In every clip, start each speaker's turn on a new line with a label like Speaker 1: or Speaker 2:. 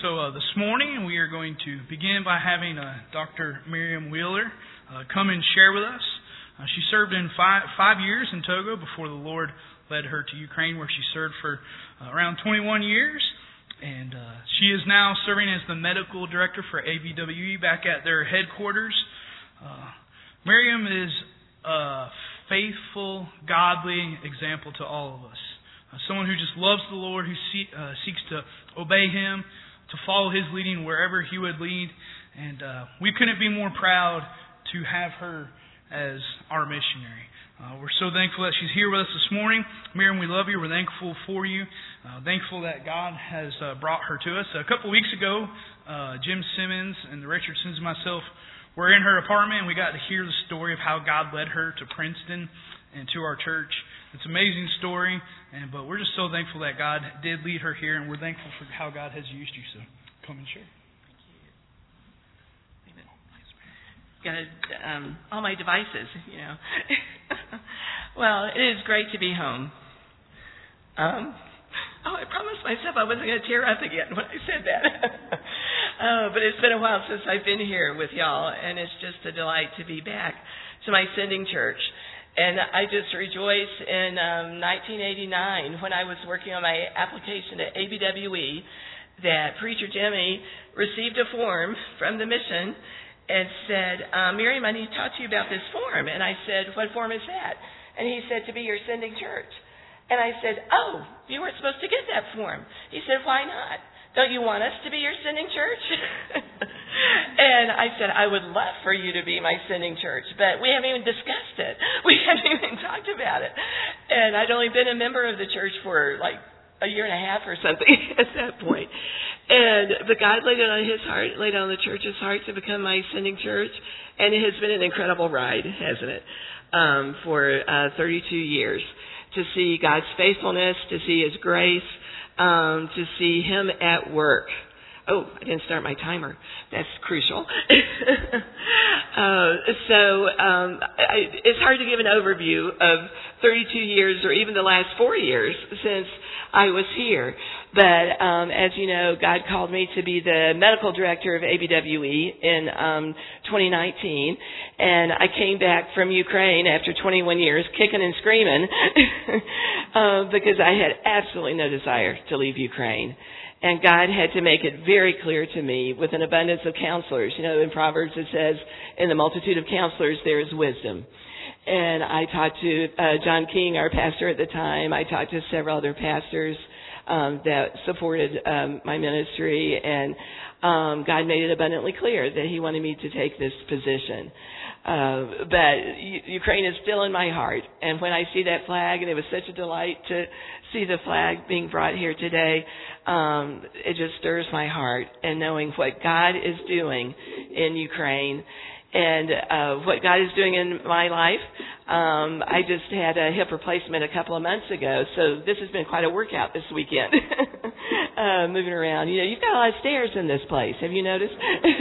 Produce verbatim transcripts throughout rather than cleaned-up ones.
Speaker 1: So uh, this morning we are going to begin by having uh, Doctor Miriam Wheeler uh, come and share with us. Uh, she served in five, five years in Togo before the Lord led her to Ukraine, where she served for uh, around twenty-one years. And uh, she is now serving as the medical director for A B W E back at their headquarters. Uh, Miriam is a faithful, godly example to all of us. Uh, someone who just loves the Lord, who see, uh, seeks to obey Him, to follow His leading wherever He would lead. And uh, we couldn't be more proud to have her as our missionary. Uh, we're so thankful that she's here with us this morning. Miriam, we love you. We're thankful for you. Uh, thankful that God has uh, brought her to us. A couple of weeks ago, uh, Jim Simmons and the Richardsons and myself were in her apartment, and we got to hear the story of how God led her to Princeton and to our church. It's an amazing story, and but we're just so thankful that God did lead her here, and we're thankful for how God has used you. So come and share.
Speaker 2: Got um, all my devices, you know. Well, it is great to be home. Um, oh, I promised myself I wasn't going to tear up again when I said that. uh, but it's been a while since I've been here with y'all, and it's just a delight to be back to my sending church. And I just rejoice in um, nineteen eighty-nine when I was working on my application to A B W E that Preacher Jimmy received a form from the mission and said, uh, Miriam, I need to talk to you about this form. And I said, what form is that? And he said, to be your sending church. And I said, oh, you weren't supposed to get that form. He said, why not? Don't you want us to be your sending church? And I said, I would love for you to be my sending church, but we haven't even discussed it. We haven't even talked about it. And I'd only been a member of the church for like a year and a half or something at that point. And but God laid it on His heart, laid it on the church's heart to become my sending church, and it has been an incredible ride, hasn't it? Um, for uh, thirty-two years, to see God's faithfulness, to see His grace, um, to see Him at work. Oh, I didn't start my timer. That's crucial. uh, so um, I, it's hard to give an overview of thirty-two years or even the last four years since I was here. But um, as you know, God called me to be the medical director of A B W E in um, twenty nineteen. And I came back from Ukraine after twenty-one years, kicking and screaming, uh, because I had absolutely no desire to leave Ukraine. And God had to make it very clear to me with an abundance of counselors. You know, in Proverbs it says, in the multitude of counselors there is wisdom. And I talked to uh, John King, our pastor at the time. I talked to several other pastors um, that supported um, my ministry. And um, God made it abundantly clear that He wanted me to take this position. Uh, but U- Ukraine is still in my heart. And when I see that flag, and it was such a delight to see the flag being brought here today, um, it just stirs my heart. And knowing what God is doing in Ukraine and uh, what God is doing in my life. Um, I just had a hip replacement a couple of months ago, so this has been quite a workout this weekend, uh, moving around. You know, you've got a lot of stairs in this place. Have you noticed?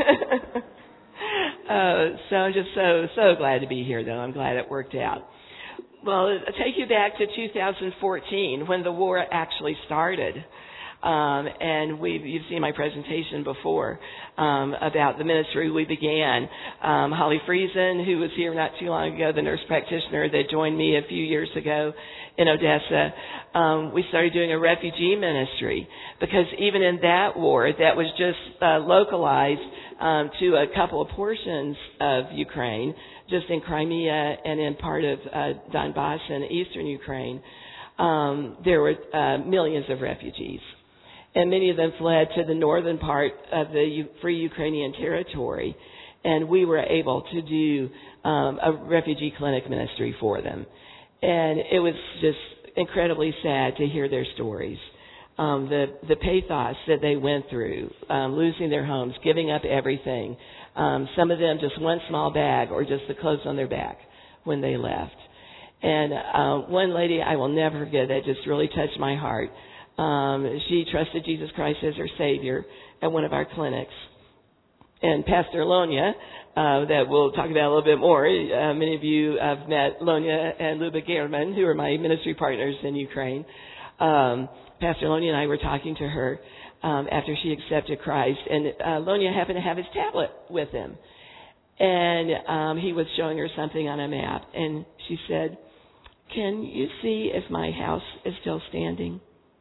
Speaker 2: uh, so I'm just so, so glad to be here, though. I'm glad it worked out. Well, I'll take you back to two thousand fourteen when the war actually started. Um, and we've, you've seen my presentation before um, about the ministry we began. Um, Holly Friesen, who was here not too long ago, the nurse practitioner that joined me a few years ago in Odessa, um, we started doing a refugee ministry because even in that war, that was just uh, localized um, to a couple of portions of Ukraine, just in Crimea and in part of uh, Donbass and eastern Ukraine. Um, there were uh, millions of refugees. And many of them fled to the northern part of the Free Ukrainian territory. And we were able to do um, a refugee clinic ministry for them. And it was just incredibly sad to hear their stories. Um, the, the pathos that they went through, um, losing their homes, giving up everything. Um, some of them just one small bag or just the clothes on their back when they left. And uh, one lady I will never forget that just really touched my heart. Um, she trusted Jesus Christ as her Savior at one of our clinics. And Pastor Lonia, uh, that we'll talk about a little bit more, uh, many of you have met Lonia and Luba German, who are my ministry partners in Ukraine. Um, Pastor Lonia and I were talking to her
Speaker 3: um, after she accepted Christ. And uh, Lonia happened to have his tablet with him. And um, he was showing her something on a map. And she said, "Can you see if my house is still standing?"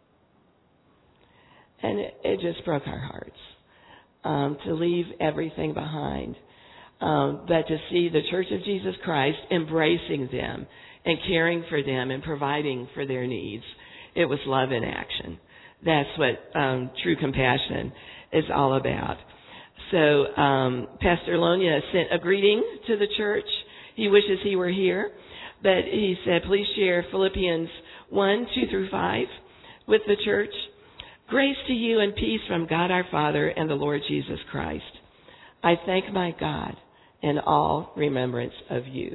Speaker 3: And it, it just broke our hearts um, to leave everything behind. Um, but to see the Church of Jesus Christ embracing them and caring for them and providing for their needs. It was love in action. That's what um, true compassion is all about. So um, Pastor Lonia sent a greeting to the church. He wishes he were here. But he said, please share Philippians one, two through five with the church. Grace to you and peace from God our Father and the Lord Jesus Christ. I thank my God in all remembrance of you.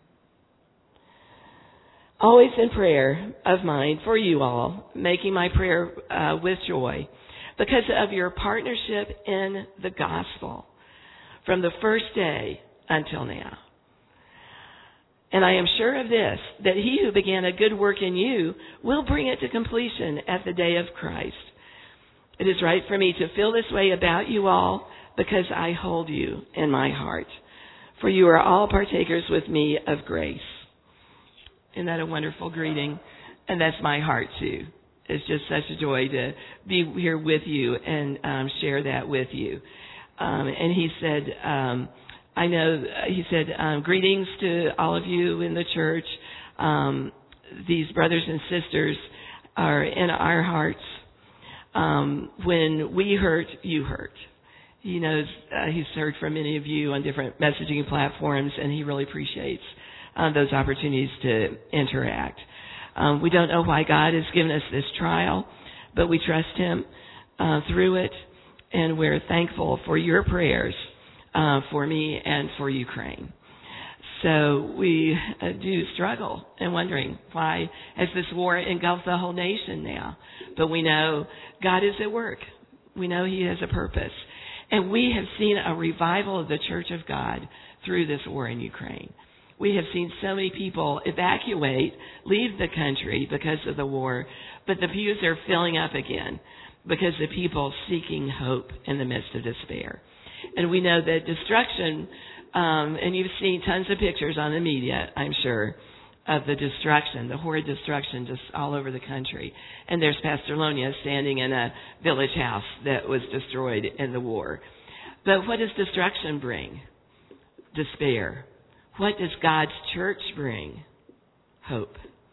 Speaker 3: Always in prayer of mine for you all, making my prayer uh, with joy because of your partnership in the gospel from the first day until now. And I am sure of this, that he who began a good work in you will bring it to completion at the day of Christ. It is right for me to feel this way about you all because I hold you in my heart. For you are all partakers with me of grace. Isn't that a wonderful greeting? And that's my heart too. It's just such a joy to be here with you and um, share that with you. Um, and he said, um, I know, he said, um, greetings to all of you in the church. Um, these brothers and sisters are in our hearts. Um, when we hurt, you hurt. He knows, uh, he's heard from many of you on different messaging platforms, and he really appreciates uh, those opportunities to interact. Um, we don't know why God has given us this trial, but we trust him uh, through it, and we're thankful for your prayers uh, for me and for Ukraine. So we uh, do struggle and wondering why has this war engulfed the whole nation now? But we know God is at work. We know he has a purpose. And we have seen a revival of the Church of God through this war in Ukraine. We have seen so many people evacuate, leave the country because of the war, but the pews are filling up again because of people seeking hope in the midst of despair. And we know that destruction, um, and you've seen tons of pictures on the media, I'm sure, of the destruction, the horrid destruction just all over the country. And there's Pastor Lonia standing in a village house that was destroyed in the war. But what does destruction bring? Despair. What does God's church bring? Hope.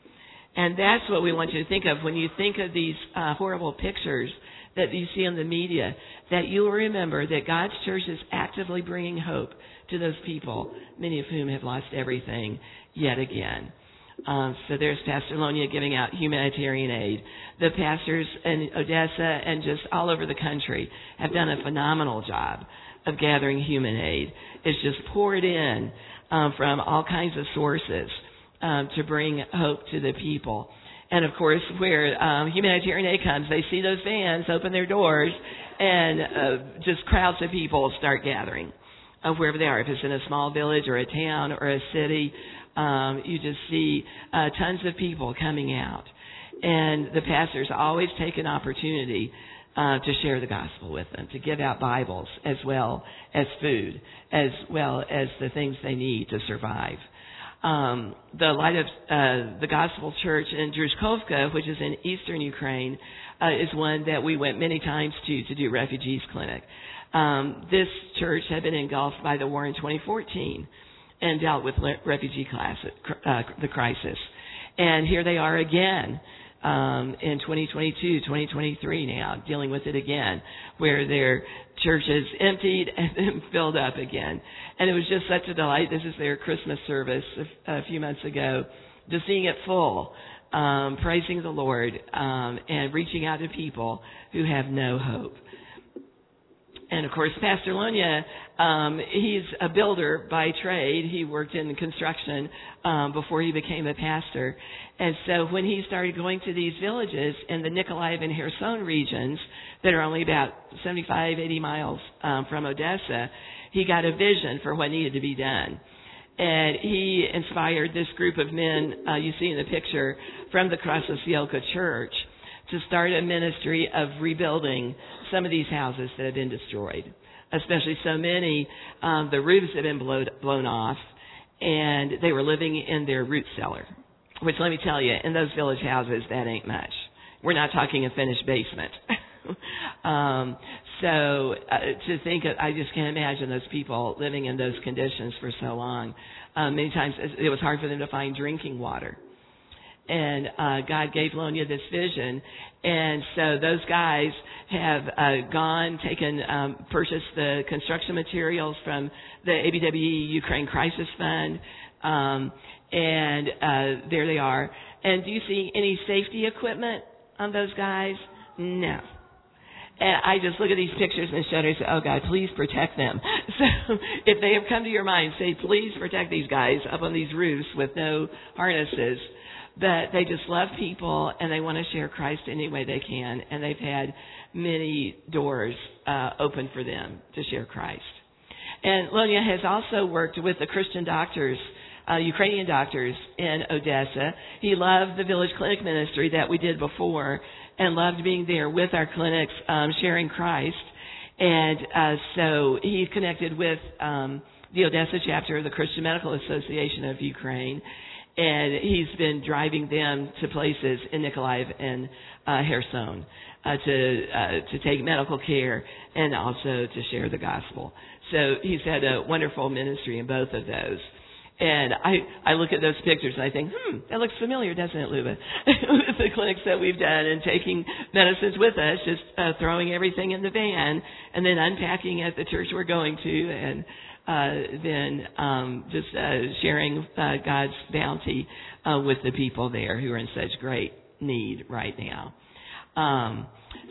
Speaker 3: And that's what we want you to think of when you think of these uh, horrible pictures that you see on the media, that you will remember that God's church is actively bringing hope to those people, many of whom have lost everything yet again. Um, so there's Pastor Lonia giving out humanitarian aid. The pastors in Odessa and just all over the country have done a phenomenal job of gathering human aid. It's just poured in um, from all kinds of sources um, to bring hope to the people. And of course, where um, humanitarian aid comes, they see those vans open their doors and uh, just crowds of people start gathering uh, wherever they are. If it's in a small village or a town or a city, Um, you just see uh, tons of people coming out. And the pastors always take an opportunity uh, to share the gospel with them, to give out Bibles as well as food, as well as the things they need to survive. Um, the Light of uh, the Gospel Church in Druzhkovka, which is in eastern Ukraine, uh, is one that we went many times to to do refugees clinic. Um, this church had been engulfed by the war in twenty fourteen. And dealt with refugee class, uh, the crisis. And here they are again um, in twenty twenty-two, twenty twenty-three now, dealing with it again, where their church is emptied and then filled up again. And it was just such a delight. This is their Christmas service a, a few months ago, just seeing it full, um, praising the Lord um, and reaching out to people who have no hope. And, of course, Pastor Lonia, um, he's a builder by trade. He worked in construction um, before he became a pastor. And so when he started going to these villages in the Nikolaev and Kherson regions that are only about seventy-five, eighty miles um, from Odessa, he got a vision for what needed to be done. And he inspired this group of men uh, you see in the picture from the Krasosielka Church to start a ministry of rebuilding some of these houses that have been destroyed, especially so many, um, the roofs have been blown, blown off, and they were living in their root cellar, which, let me tell you, in those village houses, that ain't much. We're not talking a finished basement. um, so uh, to think, of, I just can't imagine those people living in those conditions for so long. Um, many times it was hard for them to find drinking water. And uh, God gave Lonia this vision, and so those guys have uh, gone, taken, um, purchased the construction materials from the A B W E Ukraine Crisis Fund, um, and uh, there they are. And do you see any safety equipment on those guys? No. And I just look at these pictures and shudder and say, oh, God, please protect them. So if they have come to your mind, say, please protect these guys up on these roofs with no harnesses. But they just love people, and they want to share Christ any way they can. And they've had many doors uh, open for them to share Christ. And Lonia has also worked with the Christian doctors, uh, Ukrainian doctors in Odessa. He loved the village clinic ministry that we did before and loved being there with our clinics, um, sharing Christ. And uh, so he connected with um, the Odessa chapter of the Christian Medical Association of Ukraine. And he's been driving them to places in Nikolaev and uh, Kherson uh, to uh, to take medical care and also to share the gospel. So he's had a wonderful ministry in both of those. And I, I look at those pictures and I think, hmm, that looks familiar, doesn't it, Luba? With the clinics that we've done and taking medicines with us, just uh, throwing everything in the van and then unpacking at the church we're going to and Uh, then um, just uh, sharing uh, God's bounty uh, with the people there who are in such great need right now. Um,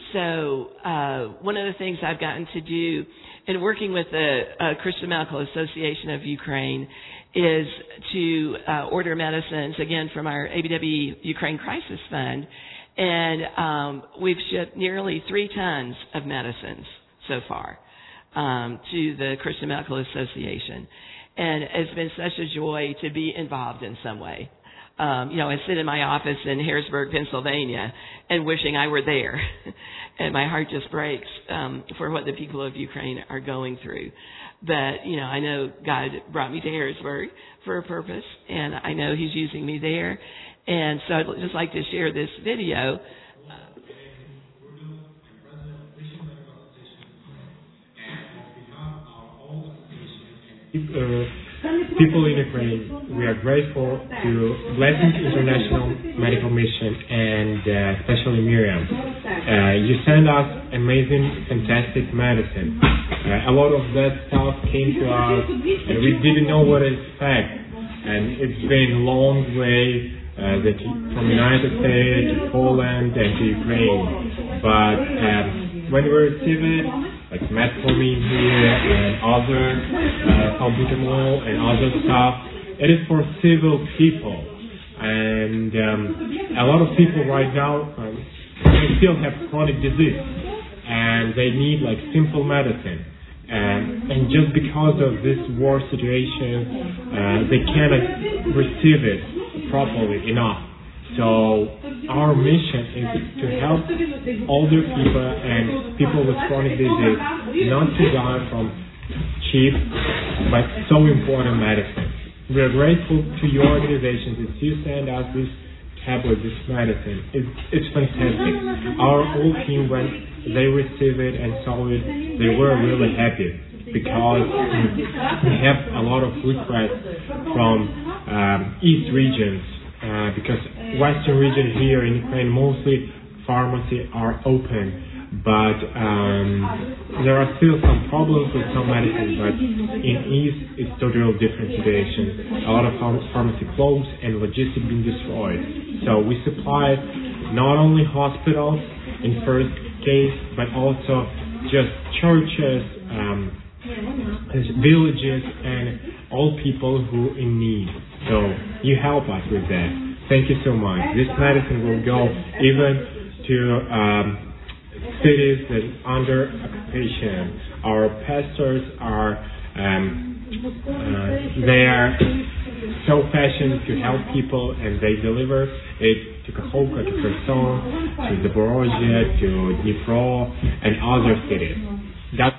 Speaker 3: so uh, one of the things I've gotten to do in working with the uh, Christian Medical Association of Ukraine is to uh, order medicines, again, from our A B W E Ukraine Crisis Fund. And um, we've shipped nearly three tons of medicines so far. Um, to the Christian Medical Association. And it's been such a joy to be involved in some way. Um, you know, I sit in my office in Harrisburg, Pennsylvania, and wishing I were there. And my heart just breaks um, for what the people of Ukraine are going through. But, you know, I know God brought me to Harrisburg for a purpose, and I know He's using me there. And so I'd just like to share this video.
Speaker 4: Uh, people in Ukraine, we are grateful to Blessings International Medical Mission and uh, especially Miriam. Uh, you send us amazing, fantastic medicine. Uh, a lot of that stuff came to us and we didn't know what to expect. And it's been a long way uh, that from the United States to Poland and to Ukraine. But um, when we receive it, like metformin here and other uh, salbutamol and other stuff, it is for civil people. And um, a lot of people right now, um, they still have chronic disease and they need like simple medicine. And, and just because of this war situation, uh, they cannot receive it properly enough. So our mission is to help older people and people with chronic disease not to die from cheap but so important medicine. We are grateful to your organization that you send us this tablet, this medicine. It, it's fantastic. Our whole team, when they received it and saw it, they were really happy because we have a lot of requests from um, East regions. Uh, because Western region here in Ukraine, mostly pharmacy are open, but um, there are still some problems with some medicines, but in East it's totally different situation. A lot of pharm- pharmacy closed and logistics being destroyed. So we supply not only hospitals in first case, but also just churches, um, villages, and all people who in need. So you help us with that. Thank you so much. This medicine will go even to um, cities that are under occupation. Our pastors are um, Uh, they are so passionate to help people, and they deliver it to Kakhovka, to Kherson, to Zaporozhye, to Dnipro, and other cities. That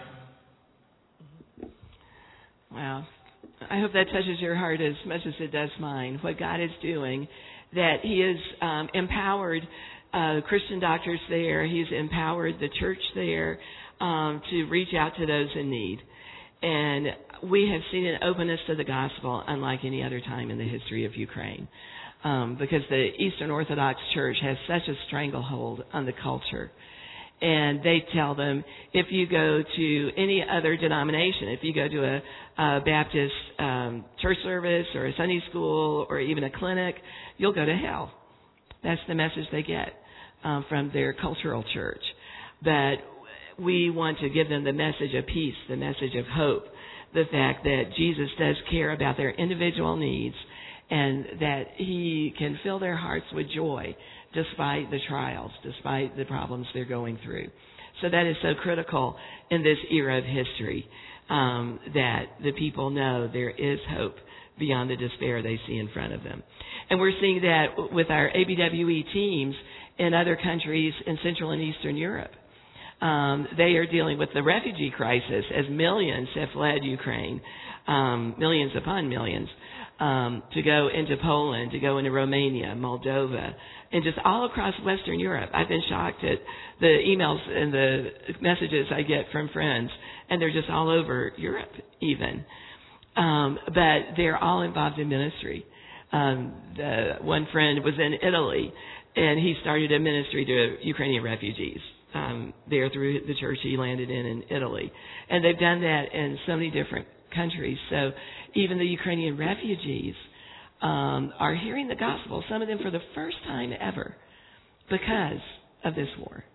Speaker 3: Wow. I hope that touches your heart as much as it does mine, what God is doing, that He has um, empowered uh, Christian doctors there. He's empowered the church there um, to reach out to those in need. And we have seen an openness to the gospel unlike any other time in the history of Ukraine, um, because the Eastern Orthodox Church has such a stranglehold on the culture. And they tell them, if you go to any other denomination, if you go to a, a Baptist um, church service or a Sunday school or even a clinic, you'll go to hell. That's the message they get um, from their cultural church. But we want to give them the message of peace, the message of hope, the fact that Jesus does care about their individual needs and that He can fill their hearts with joy despite the trials, despite the problems they're going through. So that is so critical in this era of history, um, that the people know there is hope beyond the despair they see in front of them. And we're seeing that with our A B W E teams in other countries in Central and Eastern Europe. Um, they are dealing with the refugee crisis as millions have fled Ukraine, um, millions upon millions, um, to go into Poland, to go into Romania, Moldova, and just all across Western Europe. I've been shocked at the emails and the messages I get from friends, and they're just all over Europe even. Um, but they're all involved in ministry. Um, the one friend was in Italy, and he started a ministry to Ukrainian refugees um, there through the church he landed in in Italy. And they've done that in so many different countries. So even the Ukrainian refugees um, are hearing the gospel, some of them for the first time ever, because of this war.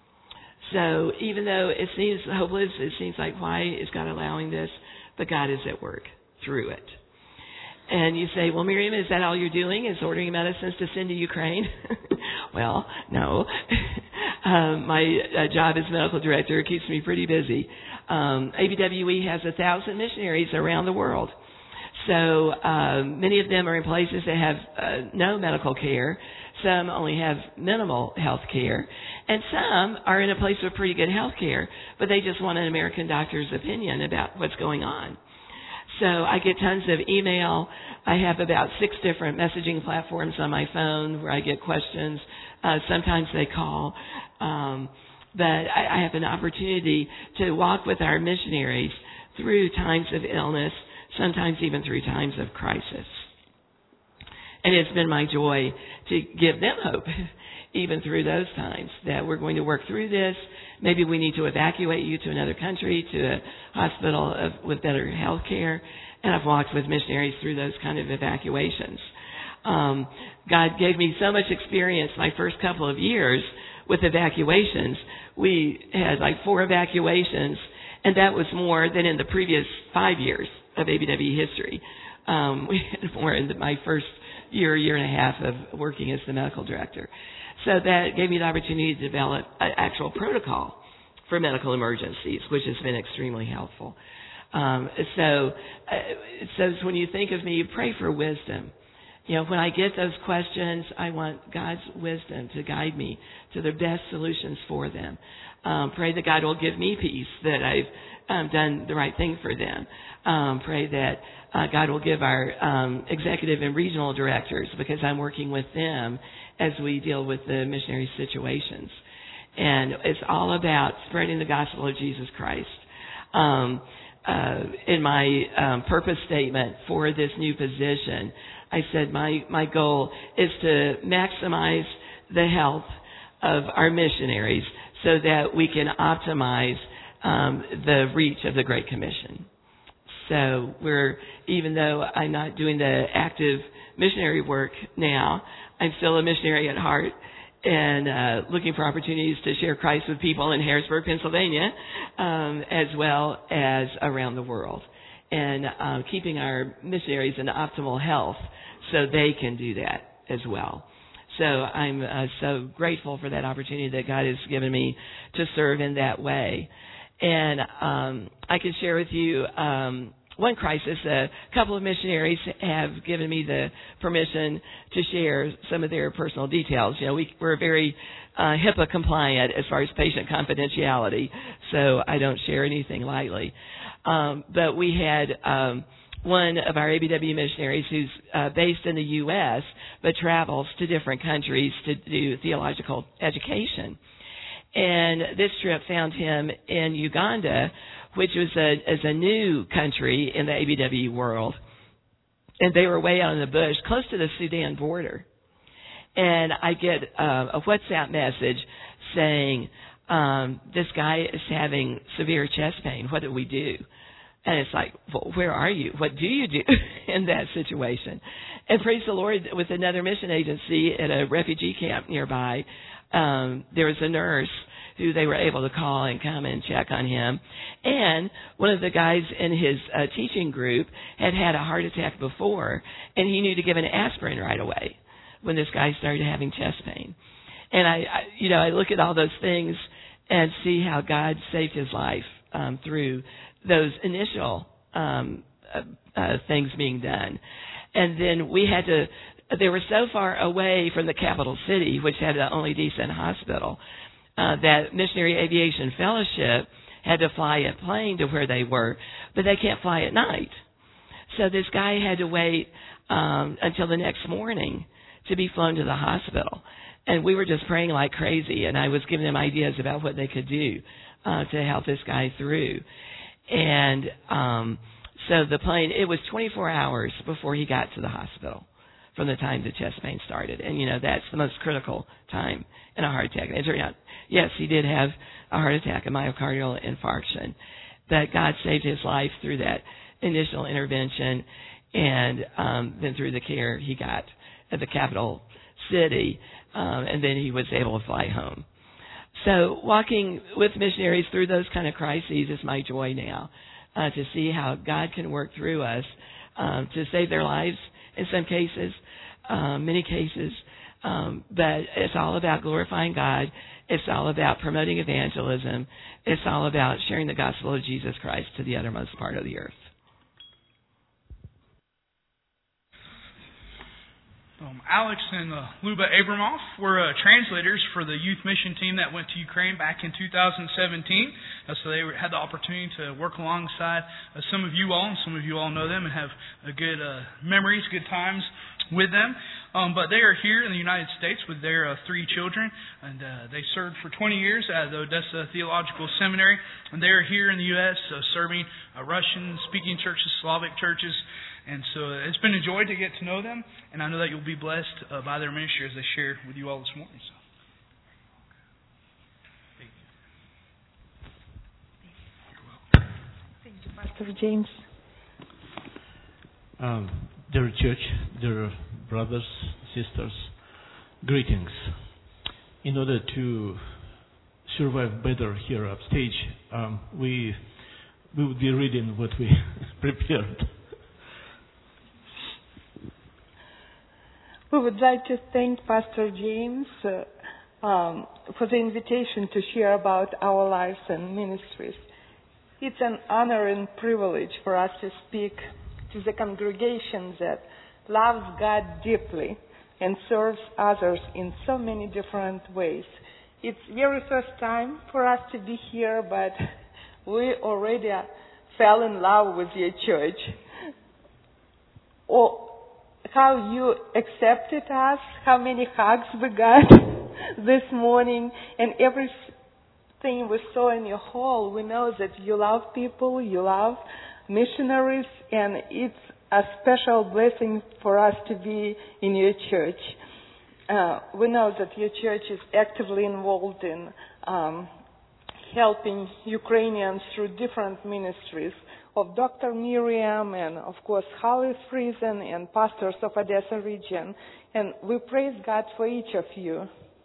Speaker 3: So even though it seems hopeless, it seems like, why is God allowing this? But God is at work through it. And you say, well, Miriam, is that all you're doing, is ordering medicines to send to Ukraine? Well, no. um, my uh, job as medical director keeps me pretty busy. Um, A B W E has a thousand missionaries around the world. So um, many of them are in places that have uh, no medical care. Some only have minimal health care. And some are in a place with pretty good health care, but they just want an American doctor's opinion about what's going on. So I get tons of email. I have about six different messaging platforms on my phone where I get questions. Uh, sometimes they call. Um, but I, I have an opportunity to walk with our missionaries through times of illness, sometimes even through times of crisis. And it's been my joy to give them hope, even through those times, that we're going to work through this. Maybe we need to evacuate you to another country, to a hospital of, with better health care. And I've walked with missionaries through those kind of evacuations. Um, God gave me so much experience my first couple of years with evacuations. We had like four evacuations, and that was more than in the previous five years of A B W E history. Um, we had more in the, my first year, year and a half of working as the medical director. So that gave me the opportunity to develop an actual protocol for medical emergencies, which has been extremely helpful. Um, so, uh, so when you think of me, you pray for wisdom. You know, when I get those questions, I want God's wisdom to guide me to the best solutions for them. Um, pray that God will give me peace, that I've um, done the right thing for them. Um, pray that uh, God will give our um, executive and regional directors, because I'm working with them as we deal with the missionary situations. And it's all about spreading the gospel of Jesus Christ. Um, uh, in my um, purpose statement for this new position, I said my, my goal is to maximize the health of our missionaries so that we can optimize um, the reach of the Great Commission. So we're, even though I'm not doing the active missionary work now, I'm still a missionary at heart, and uh, looking for opportunities to share Christ with people in Harrisburg, Pennsylvania, um, as well as around the world, and uh, keeping our missionaries in optimal health so they can do that as well. So I'm uh, so grateful for that opportunity that God has given me to serve in that way. And um, I can share with you um, one crisis, a couple of missionaries have given me the permission to share some of their personal details. You know, we, we're very uh, HIPAA compliant as far as patient confidentiality, so I don't share anything lightly. Um, but we had um, one of our A B W missionaries who's uh, based in the U S but travels to different countries to do theological education. And this trip found him in Uganda, which was a, is a new country in the A B W world. And they were way out in the bush, close to the Sudan border. And I get uh, a WhatsApp message saying, um, this guy is having severe chest pain. What do we do? And it's like, well, where are you? What do you do in that situation? And praise the Lord, with another mission agency at a refugee camp nearby, um, there was a nurse who they were able to call and come and check on him. And one of the guys in his uh, teaching group had had a heart attack before, and he knew to give an aspirin right away when this guy started having chest pain. And I, I you know, I look at all those things and see how God saved his life um, through those initial um, uh, uh, things being done. And then we had to, they were so far away from the capital city, which had the only decent hospital, uh, that Missionary Aviation Fellowship had to fly a plane to where they were, but they can't fly at night. So this guy had to wait um, until the next morning to be flown to the hospital. And we were just praying like crazy, and I was giving them ideas about what they could do uh, to help this guy through. And um, so the plane, it was twenty-four hours before he got to the hospital from the time the chest pain started. And, you know, that's the most critical time in a heart attack. And it turned out, yes, he did have a heart attack, a myocardial infarction. But God saved his life through that initial intervention and um, then through the care he got at the capital city. Um, and then he was able to fly home. So walking with missionaries through those kind of crises is my joy now, uh, to see how God can work through us um, to save their lives in some cases, um, many cases. Um, but it's all about glorifying God. It's all about promoting evangelism. It's all about sharing the gospel of Jesus Christ to the uttermost part of the earth.
Speaker 1: Um, Alex and uh, Luba Abramoff were uh, translators for the youth mission team that went to Ukraine back in two thousand seventeen. Uh, so they were, had the opportunity to work alongside uh, some of you all, and some of you all know them and have uh, good uh, memories, good times with them. Um, but they are here in the United States with their uh, three children, and uh, they served for twenty years at the Odessa Theological Seminary. And they are here in the U S uh, serving uh, Russian-speaking churches, Slavic churches. And so it's been a joy to get to know them, and I know that you'll be blessed uh, by their ministry as they share with you all this morning. So.
Speaker 5: Thank you, Pastor James.
Speaker 6: Um, dear church, dear brothers, sisters, greetings. In order to survive better here upstage, um, we we will be reading what we prepared.
Speaker 5: We would like to thank Pastor James uh, um, for the invitation to share about our lives and ministries. It's an honor and privilege for us to speak to the congregation that loves God deeply and serves others in so many different ways. It's very first time for us to be here, but we already fell in love with your church. Oh, how you accepted us, how many hugs we got this morning, and everything we saw in your hall. We know that you love people, you love missionaries, and it's a special blessing for us to be in your church. Uh, we know that your church is actively involved in um, helping Ukrainians through different ministries of Doctor Miriam and, of course, Holly Friesen and pastors of Odessa region. And we praise God for each of you.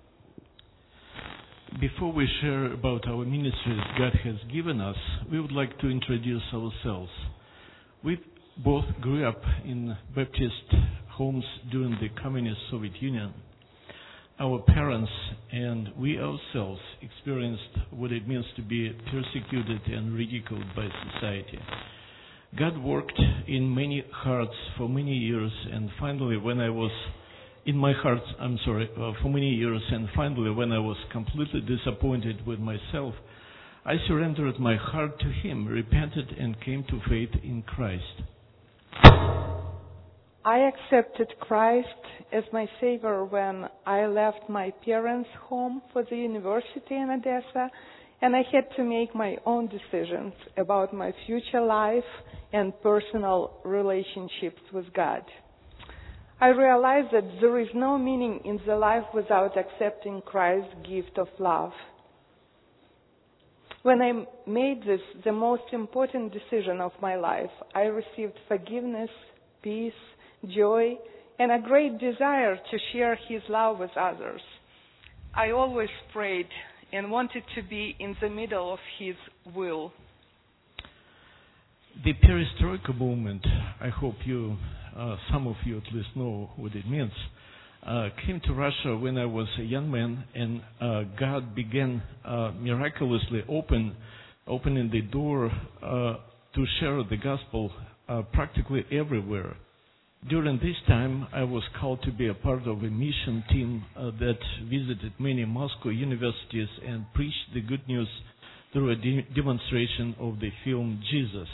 Speaker 6: Before we share about our ministries God has given us, we would like to introduce ourselves. We both grew up in Baptist homes during the communist Soviet Union. Our parents and we ourselves experienced what it means to be persecuted and ridiculed by society. God worked in many hearts for many years, and finally, when I was in my heart, I'm sorry, uh, for many years, and finally, when I was completely disappointed with myself, I surrendered my heart to Him, repented, and came to faith in Christ.
Speaker 5: I accepted Christ as my Savior when I left my parents' home for the university in Odessa, and I had to make my own decisions about my future life and personal relationships with God. I realized that there is no meaning in the life without accepting Christ's gift of love. When I made this the most important decision of my life, I received forgiveness, peace, joy, and a great desire to share His love with others. I always prayed and wanted to be in the middle of His will.
Speaker 6: The perestroika movement, I hope you, uh, some of you at least know what it means, uh, came to Russia when I was a young man, and uh, God began uh, miraculously open, opening the door uh, to share the gospel uh, practically everywhere. During this time, I was called to be a part of a mission team uh, that visited many Moscow universities and preached the good news through a de- demonstration of the film Jesus.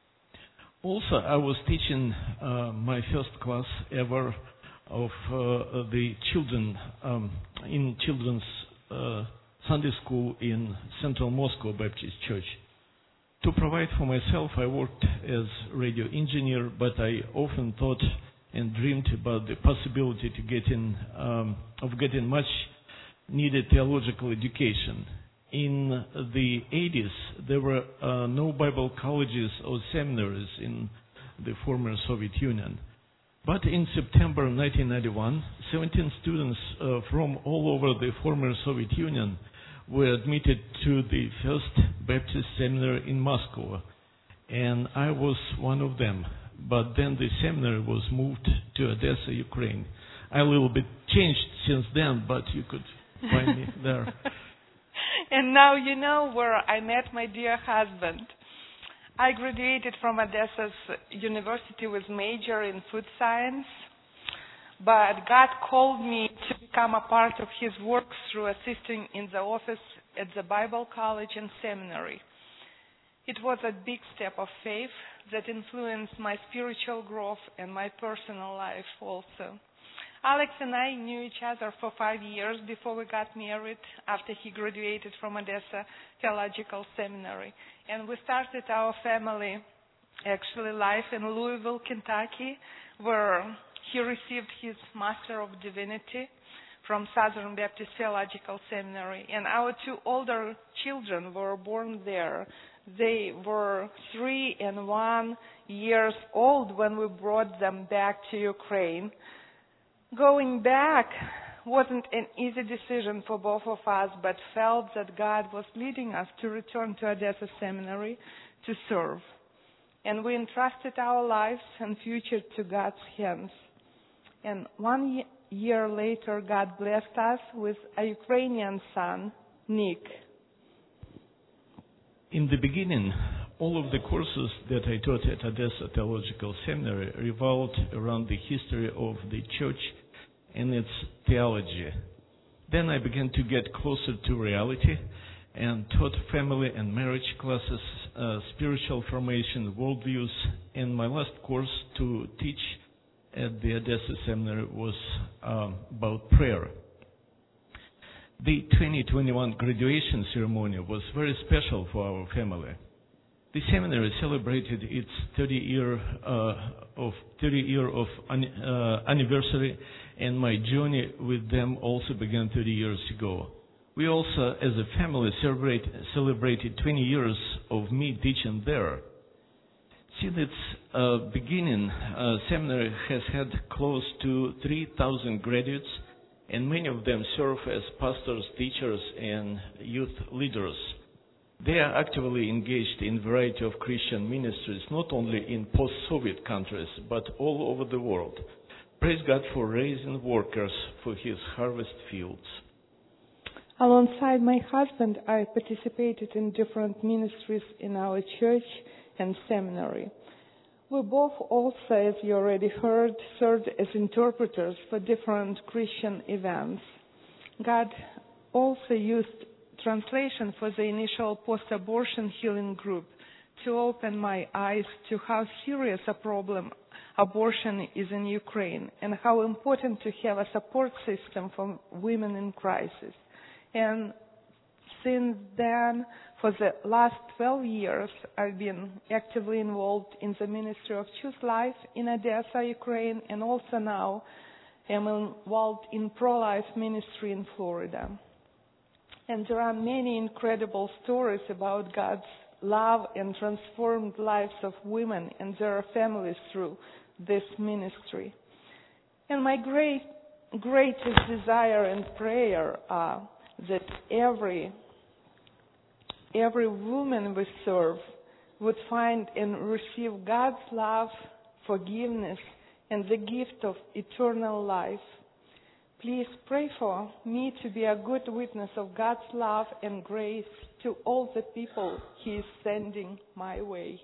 Speaker 6: Also, I was teaching uh, my first class ever of uh, the children um, in children's uh, Sunday school in Central Moscow Baptist Church. To provide for myself, I worked as radio engineer, but I often thought and dreamed about the possibility to get in, um, of getting much needed theological education. In the eighties, there were uh, no Bible colleges or seminaries in the former Soviet Union. But in September nineteen ninety-one, seventeen students uh, from all over the former Soviet Union were admitted to the First Baptist Seminary in Moscow, and I was one of them. But then the seminary was moved to Odessa, Ukraine. I a little bit changed since then, but you could find me there.
Speaker 5: And now you know where I met my dear husband. I graduated from Odessa's university with major in food science, but God called me to become a part of His work through assisting in the office at the Bible College and Seminary. It was a big step of faith that influenced my spiritual growth and my personal life also. Alex and I knew each other for five years before we got married after he graduated from Odessa Theological Seminary. And we started our family, actually, life in Louisville, Kentucky, where he received his Master of Divinity from Southern Baptist Theological Seminary. And our two older children were born there. They were three and one years old when we brought them back to Ukraine. Going back wasn't an easy decision for both of us, but felt that God was leading us to return to Odessa Seminary to serve. And we entrusted our lives and future to God's hands. And one year later, God blessed us with a Ukrainian son, Nick.
Speaker 6: In the beginning, all of the courses that I taught at Odessa Theological Seminary revolved around the history of the church and its theology. Then I began to get closer to reality and taught family and marriage classes, uh, spiritual formation, worldviews, and my last course to teach at the Odessa Seminary was um, about prayer. The twenty twenty-one graduation ceremony was very special for our family. The seminary celebrated its thirty year uh, of thirty year of an, uh, anniversary, and my journey with them also began thirty years ago. We also, as a family, celebrate, celebrated twenty years of me teaching there. Since its uh, beginning, uh, seminary has had close to three thousand graduates, and many of them serve as pastors, teachers, and youth leaders. They are actively engaged in a variety of Christian ministries, not only in post-Soviet countries, but all over the world. Praise God for raising workers for His harvest fields.
Speaker 5: Alongside my husband, I participated in different ministries in our church and seminary. We both also, as you already heard, served as interpreters for different Christian events. God also used translation for the initial post-abortion healing group to open my eyes to how serious a problem abortion is in Ukraine and how important to have a support system for women in crisis. And since then, for the last twelve years, I've been actively involved in the Ministry of Choose Life in Odessa, Ukraine, and also now am involved in pro-life ministry in Florida. And there are many incredible stories about God's love and transformed lives of women and their families through this ministry. And my great, greatest desire and prayer are that every every woman we serve would find and receive God's love, forgiveness, and the gift of eternal life. Please pray for me to be a good witness of God's love and grace to all the people He is sending my way.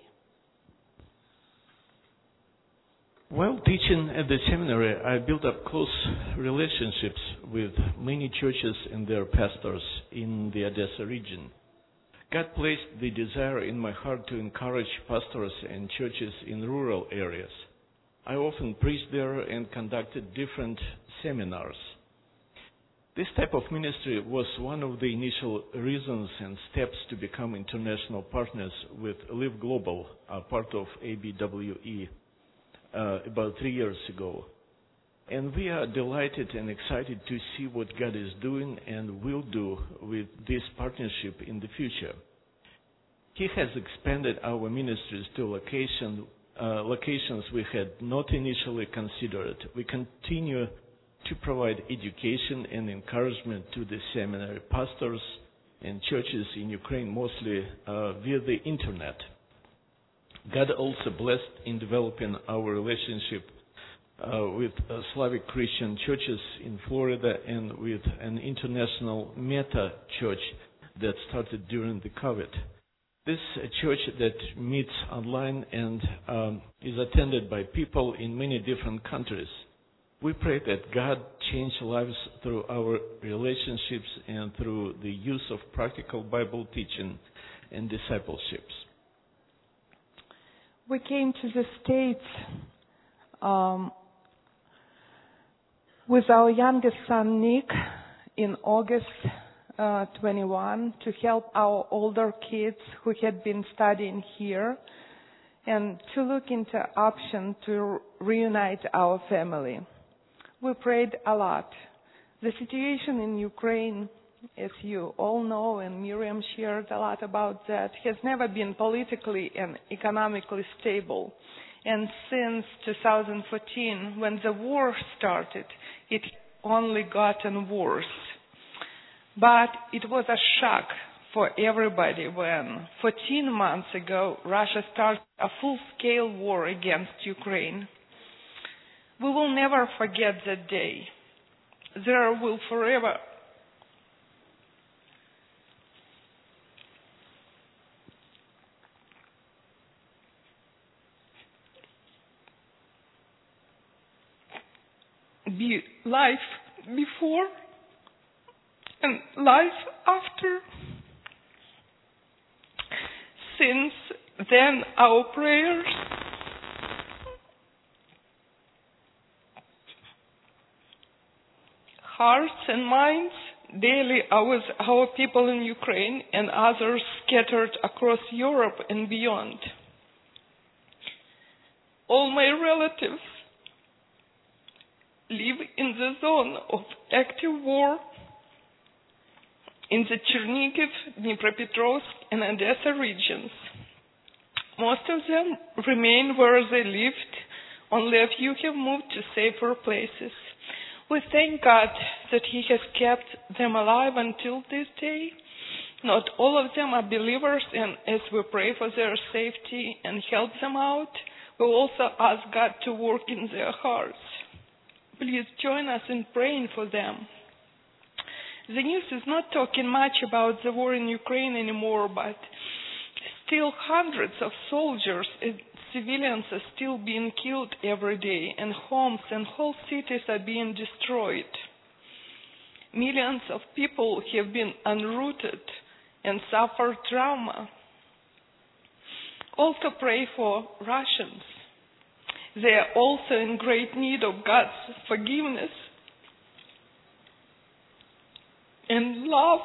Speaker 6: While teaching at the seminary, I built up close relationships with many churches and their pastors in the Odessa region. God placed the desire in my heart to encourage pastors and churches in rural areas. I often preached there and conducted different seminars. This type of ministry was one of the initial reasons and steps to become international partners with Live Global, a part of A B W E, uh, about three years ago. And we are delighted and excited to see what God is doing and will do with this partnership in the future. He has expanded our ministries to location, uh, locations we had not initially considered. We continue to provide education and encouragement to the seminary pastors and churches in Ukraine, mostly uh, via the internet. God also blessed in developing our relationship uh, with uh, Slavic Christian churches in Florida and with an international Meta church that started during the COVID. This is a church that meets online and um, is attended by people in many different countries. We pray that God change lives through our relationships and through the use of practical Bible teaching and discipleships.
Speaker 5: We came to the States um, with our youngest son, Nick, in August uh, twenty-one to help our older kids who had been studying here and to look into option to reunite our family. We prayed a lot. The situation in Ukraine, as you all know, and Miriam shared a lot about that, has never been politically and economically stable. And since two thousand fourteen, when the war started, it only gotten worse. But it was a shock for everybody when fourteen months ago, Russia started a full-scale war against Ukraine. We will never forget that day. There will forever be life before and life after. Since then, our prayers hearts and minds daily are with our people in Ukraine and others scattered across Europe and beyond. All my relatives live in the zone of active war in the Chernihiv, Dnipropetrovsk, and Odessa regions. Most of them remain where they lived, only a few have moved to safer places. We thank God that He has kept them alive until this day. Not all of them are believers, and as we pray for their safety and help them out, we also ask God to work in their hearts. Please join us in praying for them. The news is not talking much about the war in Ukraine anymore, but still hundreds of soldiers and civilians are still being killed every day, and homes and whole cities are being destroyed. Millions of people have been unrooted and suffer trauma. Also pray for Russians. They are also in great need of God's forgiveness and love.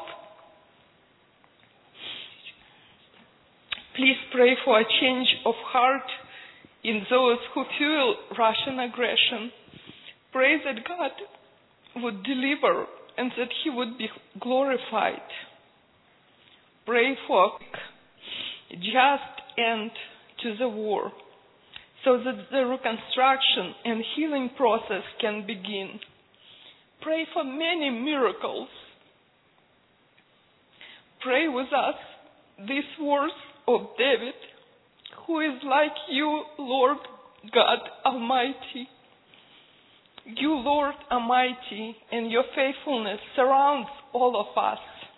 Speaker 5: Please pray for a change of heart in those who fuel Russian aggression. Pray that God would deliver and that He would be glorified. Pray for a just end to the war, so that the reconstruction and healing process can begin. Pray for many miracles. Pray with us these words of David, who is like you, Lord God Almighty. You, Lord Almighty, and your faithfulness surrounds all of us.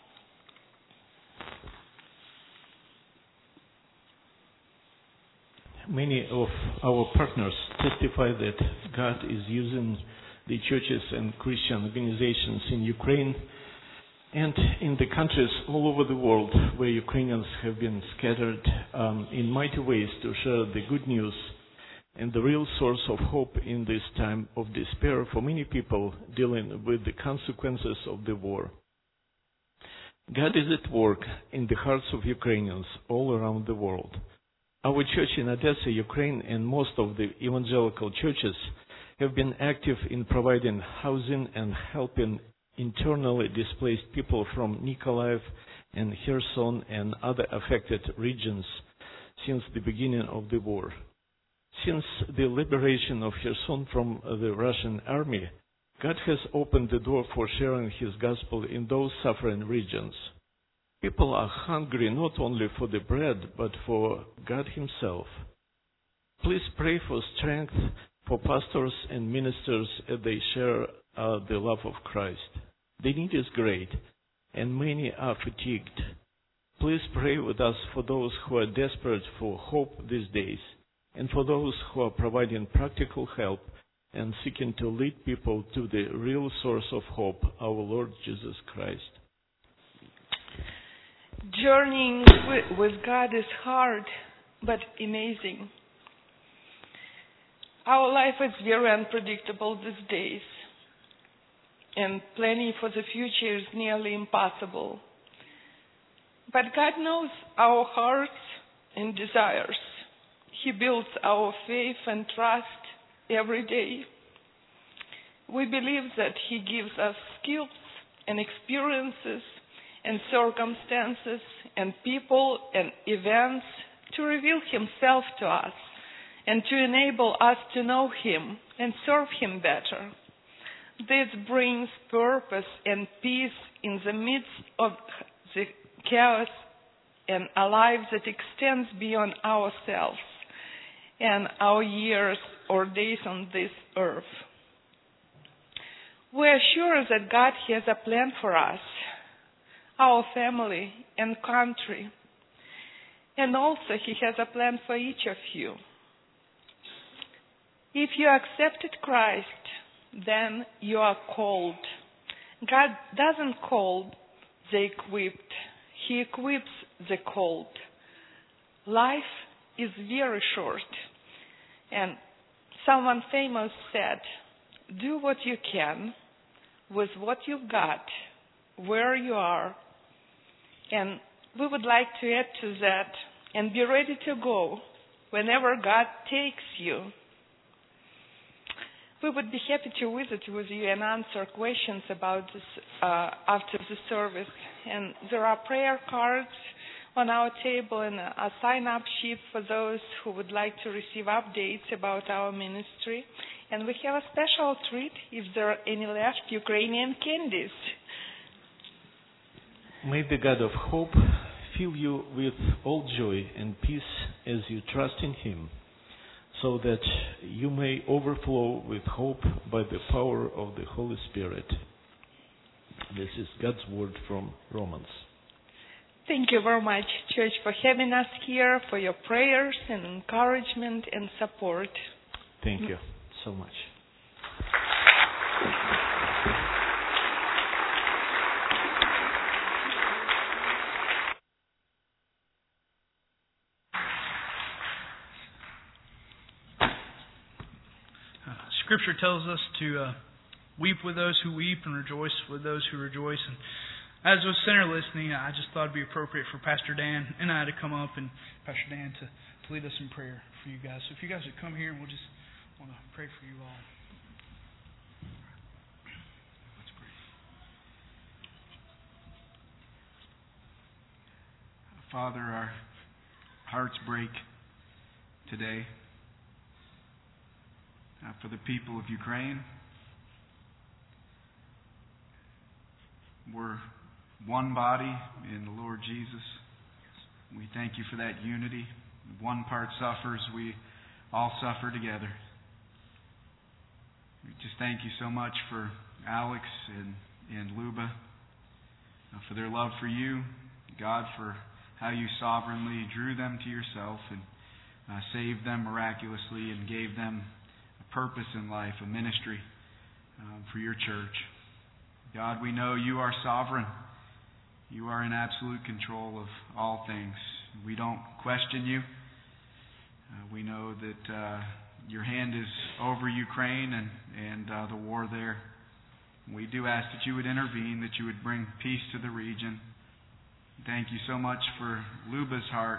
Speaker 6: Many of our partners testify that God is using the churches and Christian organizations in Ukraine and in the countries all over the world where Ukrainians have been scattered um, in mighty ways to share the good news and the real source of hope in this time of despair for many people dealing with the consequences of the war. God is at work in the hearts of Ukrainians all around the world. Our church in Odessa, Ukraine, and most of the evangelical churches have been active in providing housing and helping internally displaced people from Nikolaev and Kherson and other affected regions since the beginning of the war. Since the liberation of Kherson from the Russian army, God has opened the door for sharing His gospel in those suffering regions. People are hungry not only for the bread, but for God Himself. Please pray for strength for pastors and ministers as they share uh, the love of Christ. The need is great, and many are fatigued. Please pray with us for those who are desperate for hope these days, and for those who are providing practical help and seeking to lead people to the real source of hope, our Lord Jesus Christ.
Speaker 5: Journeying with God is hard, but amazing. Our life is very unpredictable these days, and planning for the future is nearly impossible. But God knows our hearts and desires. He builds our faith and trust every day. We believe that He gives us skills and experiences and circumstances and people and events to reveal Himself to us and to enable us to know Him and serve Him better. This brings purpose and peace in the midst of the chaos and a life that extends beyond ourselves and our years or days on this earth. We are sure that God has a plan for us, our family and country, and also He has a plan for each of you. If you accepted Christ, then you are called. God doesn't call the equipped. He equips the called. Life is very short. And someone famous said, do what you can with what you've got, where you are. And we would like to add to that and be ready to go whenever God takes you. We would be happy to visit with you and answer questions about this uh, after the service. And there are prayer cards on our table and a sign-up sheet for those who would like to receive updates about our ministry. And we have a special treat if there are any left, Ukrainian candies.
Speaker 6: May the God of hope fill you with all joy and peace as you trust in Him, so that you may overflow with hope by the power of the Holy Spirit. This is God's word from Romans.
Speaker 5: Thank you very much, Church, for having us here, for your prayers and encouragement and support.
Speaker 6: Thank you so much.
Speaker 1: Scripture tells us to uh, weep with those who weep and rejoice with those who rejoice. And as a sinner listening, I just thought it'd be appropriate for Pastor Dan and I to come up and Pastor Dan to, to lead us in prayer for you guys. So if you guys would come here, and we'll just want to pray for you all. Let's pray.
Speaker 7: Father, our hearts break today uh, for the people of Ukraine. We're one body in the Lord Jesus. We thank you for that unity. If one part suffers, we all suffer together. We just thank you so much for Alex and, and Luba, uh, for their love for you, God, for how you sovereignly drew them to yourself and uh, saved them miraculously and gave them a purpose in life, a ministry uh, for your church. God, we know you are sovereign. You are in absolute control of all things. We don't question you. Uh, we know that uh, your hand is over Ukraine and, and uh, the war there. We do ask that you would intervene, that you would bring peace to the region. Thank you so much for Luba's heart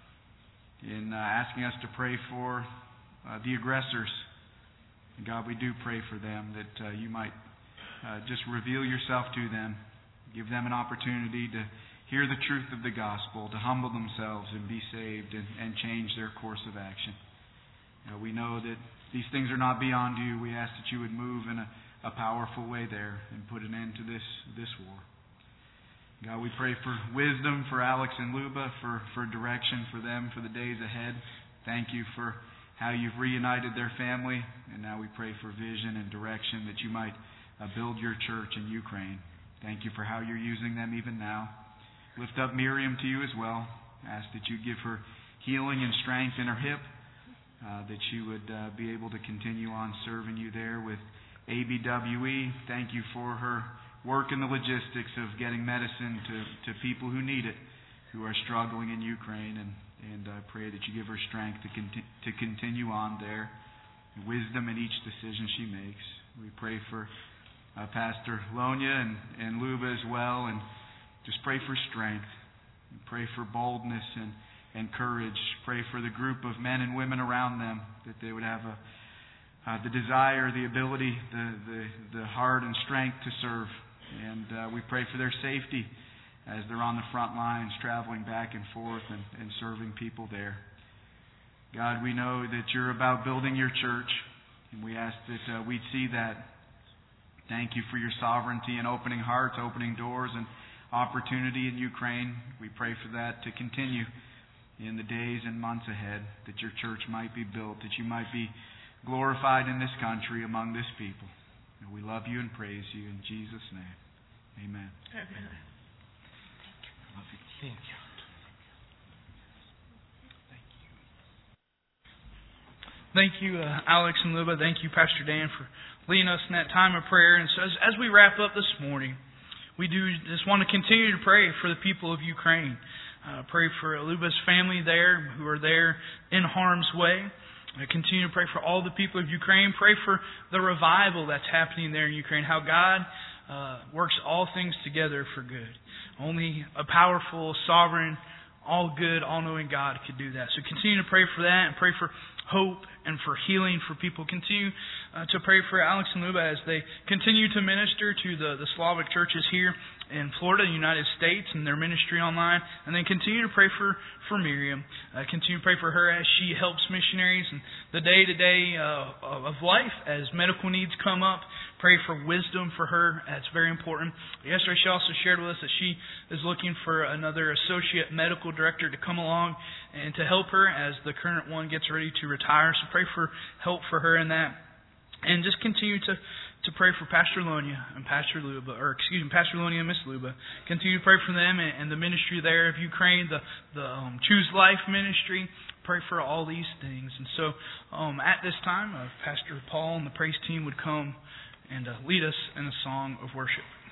Speaker 7: in uh, asking us to pray for uh, the aggressors. And God, we do pray for them, that uh, you might uh, just reveal yourself to them. Give them an opportunity to hear the truth of the gospel, to humble themselves and be saved and, and change their course of action. Uh, we know that these things are not beyond you. We ask that you would move in a, a powerful way there and put an end to this, this war. God, we pray for wisdom for Alex and Luba, for, for direction for them for the days ahead. Thank you for how you've reunited their family. And now we pray for vision and direction that you might uh, build your church in Ukraine. Thank you for how you're using them even now. Lift up Miriam to you as well. Ask that you give her healing and strength in her hip, uh, that she would uh, be able to continue on serving you there with A B W E. Thank you for her work in the logistics of getting medicine to, to people who need it, who are struggling in Ukraine, and, and I pray that you give her strength to, conti- to continue on there, wisdom in each decision she makes. We pray for Uh, Pastor Lonia and, and Luba as well, and just pray for strength. Pray for boldness and, and courage. Pray for the group of men and women around them, that they would have a, uh, the desire, the ability, the, the, the heart and strength to serve. And uh, we pray for their safety as they're on the front lines, traveling back and forth and, and serving people there. God, we know that you're about building your church, and we ask that uh, we'd see that. Thank you for your sovereignty and opening hearts, opening doors, and opportunity in Ukraine. We pray for that to continue in the days and months ahead, that your church might be built, that you might be glorified in this country among this people. And we love you and praise you in Jesus' name. Amen.
Speaker 2: Amen.
Speaker 7: Love you. Thank you.
Speaker 1: Thank you, uh, Alex and Luba. Thank you, Pastor Dan, for leading us in that time of prayer. And so as, as we wrap up this morning, we do just want to continue to pray for the people of Ukraine. Uh, pray for Luba's family there, who are there in harm's way. Uh, continue to pray for all the people of Ukraine. Pray for the revival that's happening there in Ukraine, how God uh, works all things together for good. Only a powerful, sovereign, all good, all-knowing God could do that. So continue to pray for that and pray for hope and for healing for people. Continue uh, to pray for Alex and Luba as they continue to minister to the, the Slavic churches here in Florida, the United States, and their ministry online. And then continue to pray for, for Miriam. Uh, continue to pray for her as she helps missionaries and the day-to-day uh, of life as medical needs come up. Pray for wisdom for her. That's very important. Yesterday she also shared with us that she is looking for another associate medical director to come along and to help her as the current one gets ready to retire. So pray for help for her in that. And just continue to to pray for Pastor Lonia and Pastor Luba, or excuse me, Pastor Lonia and Miss Luba. Continue to pray for them and, and the ministry there of Ukraine, the the um, Choose Life ministry. Pray for all these things. And so, um, at this time, uh, Pastor Paul and the praise team would come and uh, lead us in a song of worship.